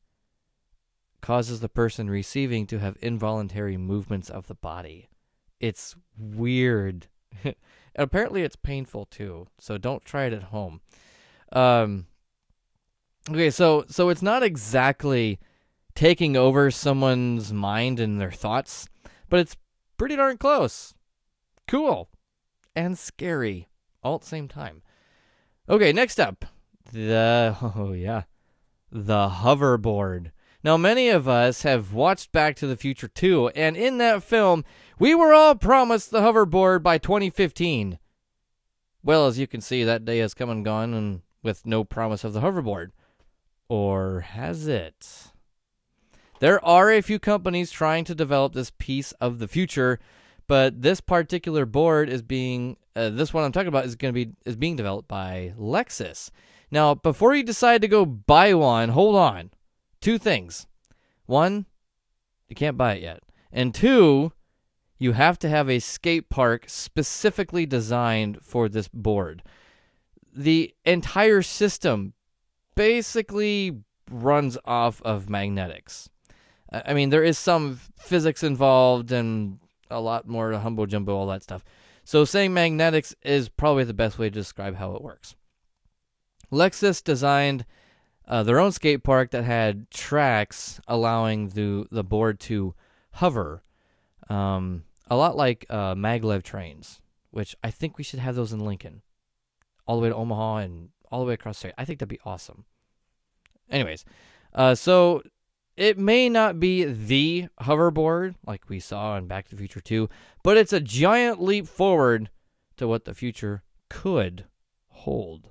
causes the person receiving to have involuntary movements of the body. It's weird. Apparently it's painful too, so don't try it at home. Um, okay, so so it's not exactly taking over someone's mind and their thoughts, but it's pretty darn close. Cool. And scary all at the same time. Okay, next up. The, oh yeah, the hoverboard. Now, many of us have watched Back to the Future two, and in that film, we were all promised the hoverboard by twenty fifteen. Well, as you can see, that day has come and gone, and with no promise of the hoverboard. Or has it? There are a few companies trying to develop this piece of the future, but this particular board is being, uh, this one I'm talking about is going to be, is being developed by Lexus. Now, before you decide to go buy one, hold on. Two things. One, you can't buy it yet. And two, you have to have a skate park specifically designed for this board. The entire system basically runs off of magnetics. I mean, there is some physics involved and a lot more humbo jumbo, all that stuff. So saying magnetics is probably the best way to describe how it works. Lexus designed uh, their own skate park that had tracks allowing the, the board to hover. Um, a lot like uh, maglev trains, which I think we should have those in Lincoln. All the way to Omaha and all the way across the state. I think that'd be awesome. Anyways, uh, so it may not be the hoverboard like we saw in Back to the Future two, but it's a giant leap forward to what the future could hold.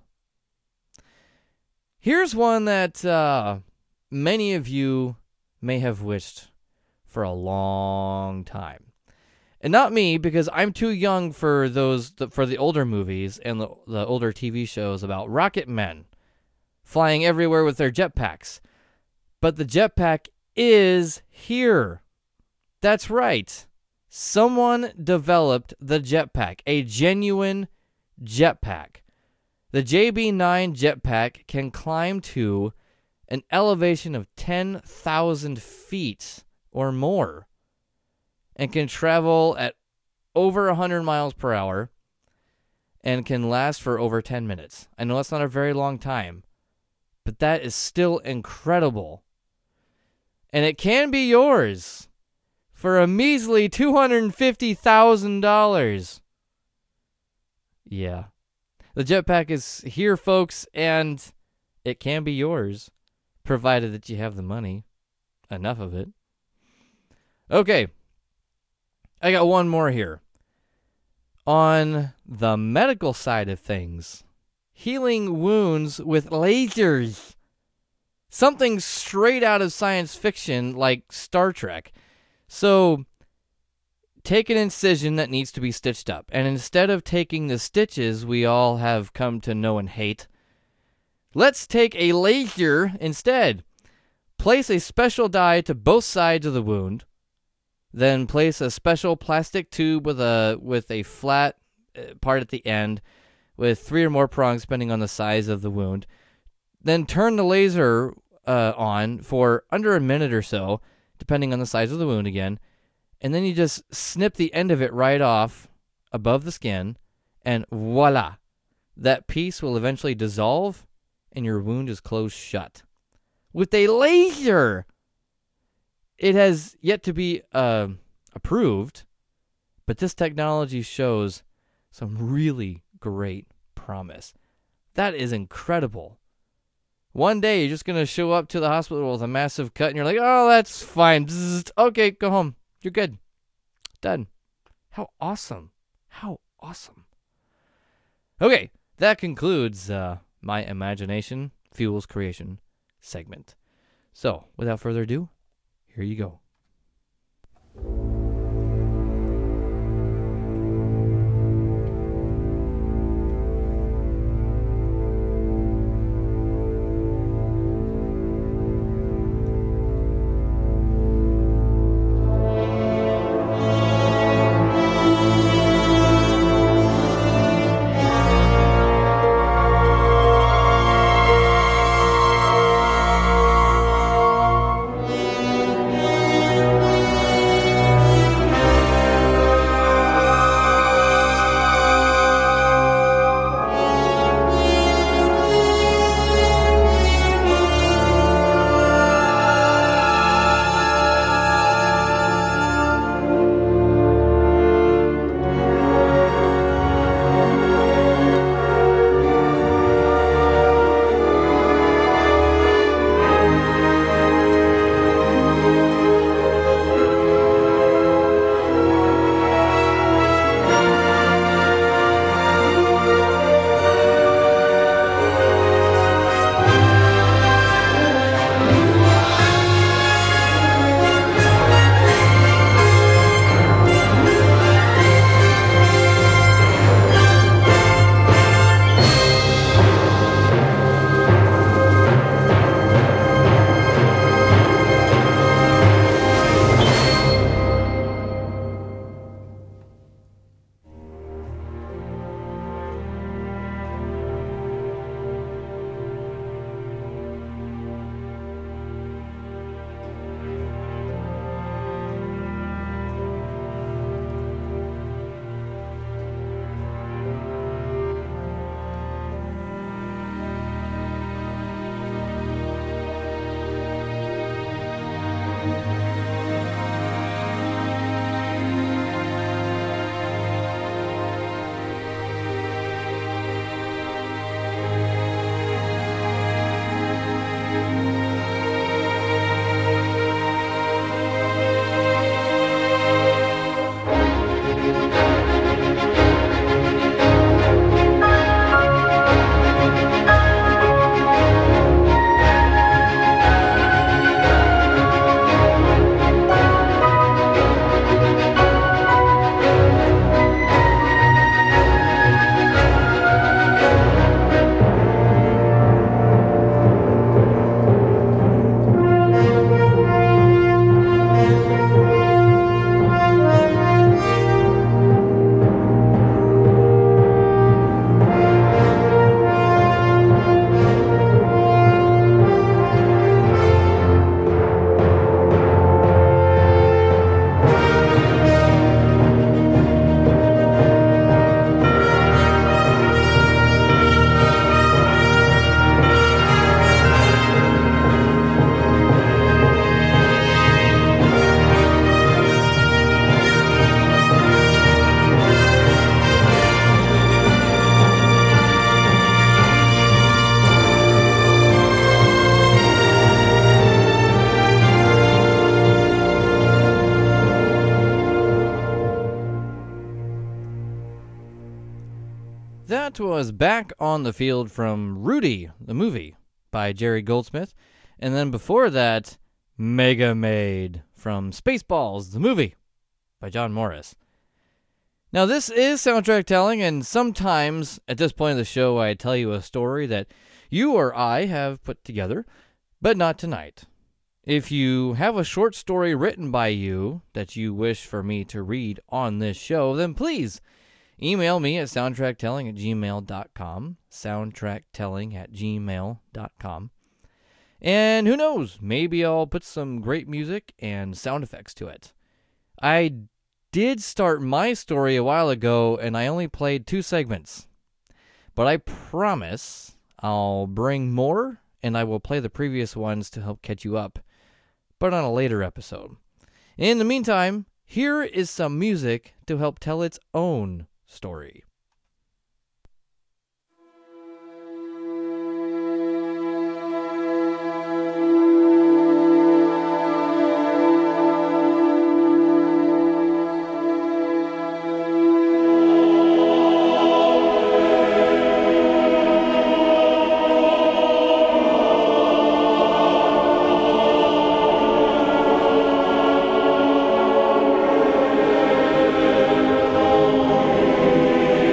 Here's one that uh, many of you may have wished for a long time. And not me, because I'm too young for those for the older movies and the, the older T V shows about rocket men flying everywhere with their jetpacks. But the jetpack is here. That's right. Someone developed the jetpack, a genuine jetpack. The J B nine jetpack can climb to an elevation of ten thousand feet or more and can travel at over one hundred miles per hour and can last for over ten minutes. I know that's not a very long time, but that is still incredible. And it can be yours for a measly two hundred fifty thousand dollars. Yeah. The jetpack is here, folks, and it can be yours, provided that you have the money. Enough of it. Okay. I got one more here. On the medical side of things, healing wounds with lasers. Something straight out of science fiction like Star Trek. So, take an incision that needs to be stitched up, and instead of taking the stitches we all have come to know and hate, let's take a laser instead. Place a special dye to both sides of the wound, then place a special plastic tube with a with a flat part at the end with three or more prongs depending on the size of the wound. Then turn the laser uh, on for under a minute or so, depending on the size of the wound again. And then you just snip the end of it right off above the skin, and voila. That piece will eventually dissolve, and your wound is closed shut. With a laser! It has yet to be uh, approved, but this technology shows some really great promise. That is incredible. One day, you're just going to show up to the hospital with a massive cut, and you're like, oh, that's fine. Bzzzt. Okay, go home. You're good. Done. How awesome. How awesome. Okay, that concludes uh, my Imagination Fuels Creation segment. So, without further ado, here you go. that was Back on the Field from Rudy, the movie, by Jerry Goldsmith. And then before that, Mega Maid from Spaceballs, the movie, by John Morris. Now, this is Soundtrack Telling, and sometimes at this point of the show, I tell you a story that you or I have put together, but not tonight. If you have a short story written by you that you wish for me to read on this show, then please email me at soundtracktelling at gmail dot com, soundtracktelling at gmail dot com. And who knows, maybe I'll put some great music and sound effects to it. I did start my story a while ago, and I only played two segments. But I promise I'll bring more, and I will play the previous ones to help catch you up, but on a later episode. In the meantime, here is some music to help tell its own story. Thank you.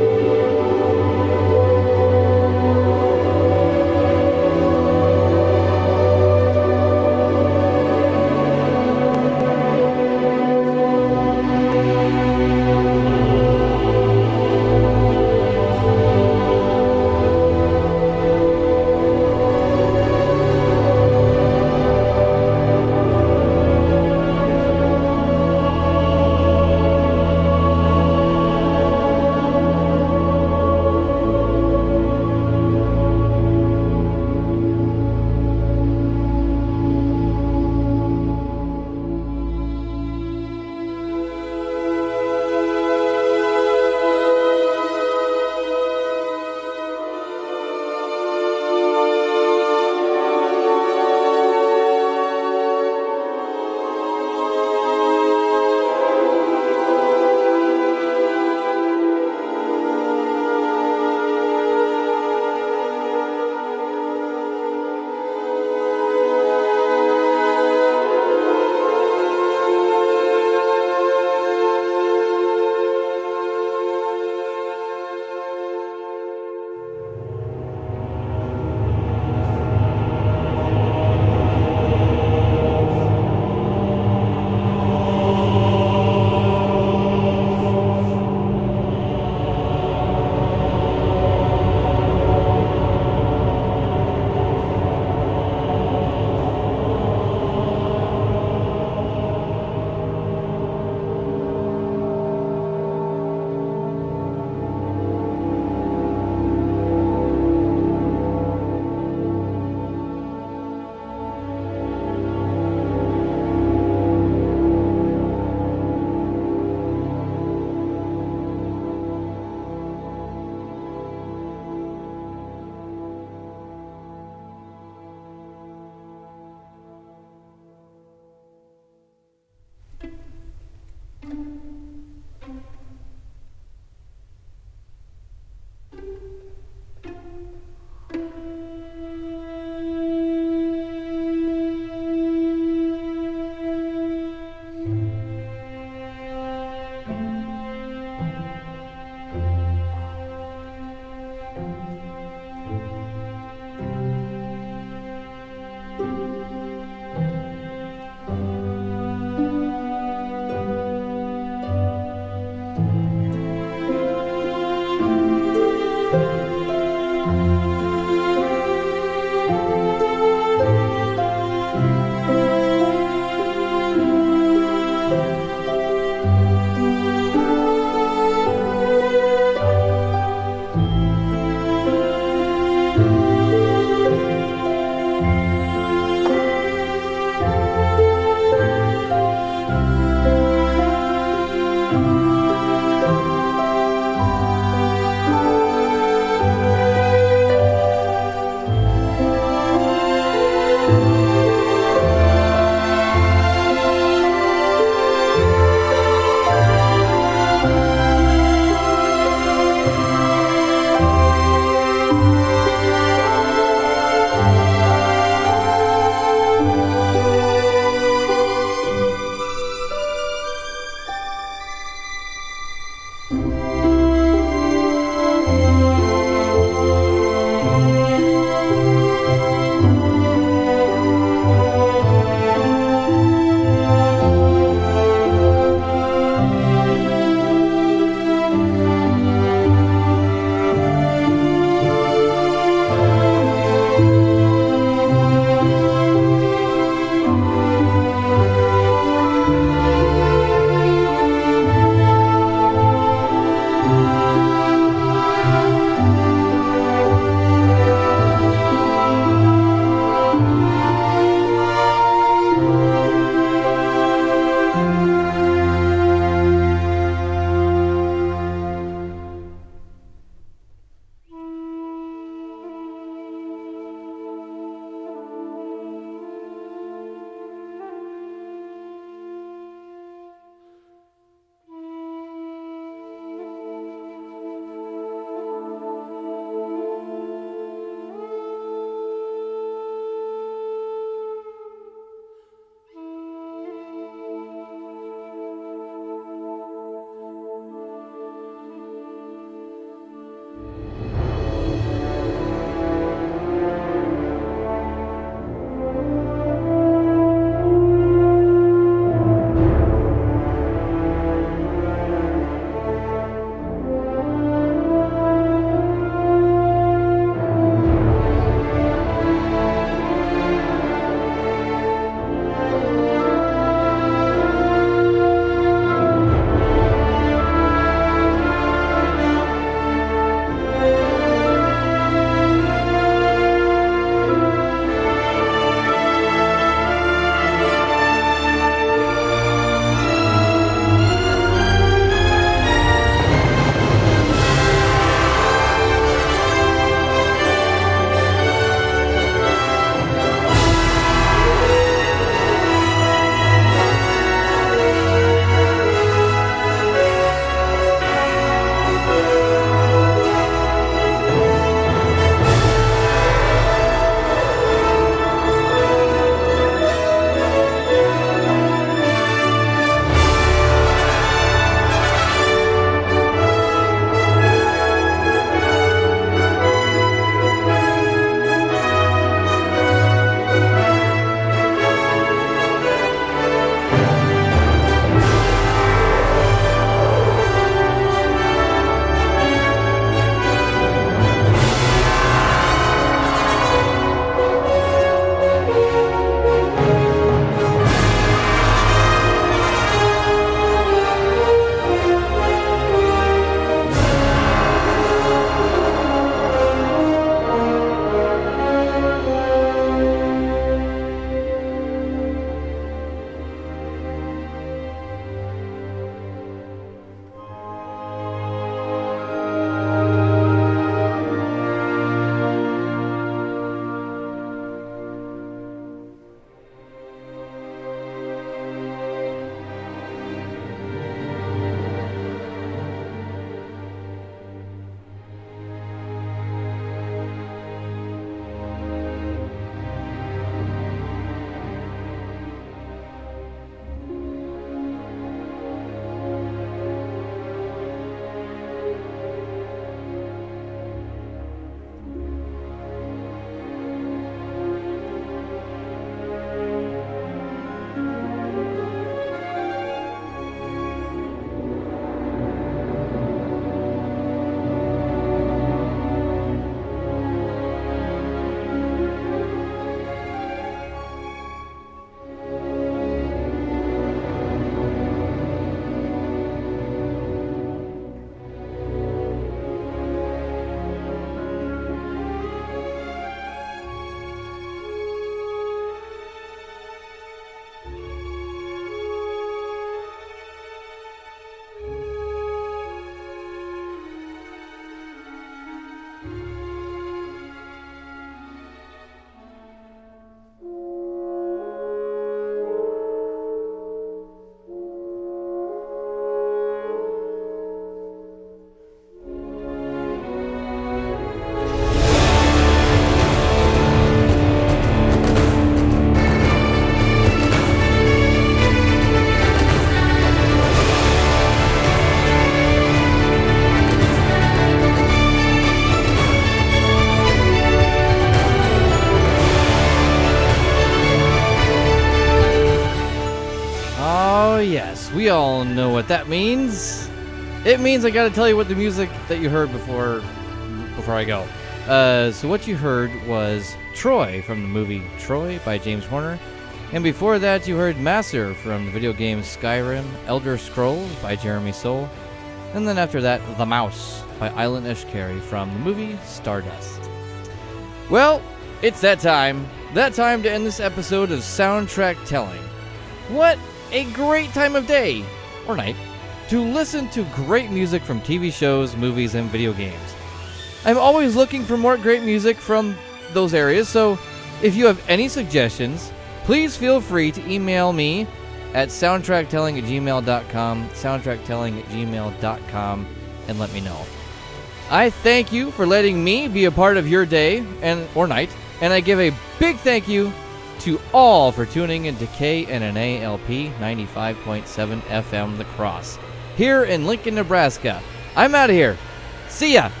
all know what that means. It means I gotta tell you what the music that you heard before before I go. Uh, so what you heard was Troy from the movie Troy by James Horner. And before that you heard Master from the video game Skyrim, Elder Scrolls by Jeremy Soule. And then after that, The Mouse by Island Ishkari from the movie Stardust. Well, it's that time. That time to end this episode of Soundtrack Telling. What a great time of day, or night, to listen to great music from T V shows, movies, and video games. I'm always looking for more great music from those areas, so if you have any suggestions, please feel free to email me at soundtracktelling at gmail dot com, soundtracktelling at gmail dot com, and let me know. I thank you for letting me be a part of your day and or night, and I give a big thank you to all for tuning into K N N A L P ninety-five point seven F M The Cross, here in Lincoln, Nebraska. I'm out of here. See ya!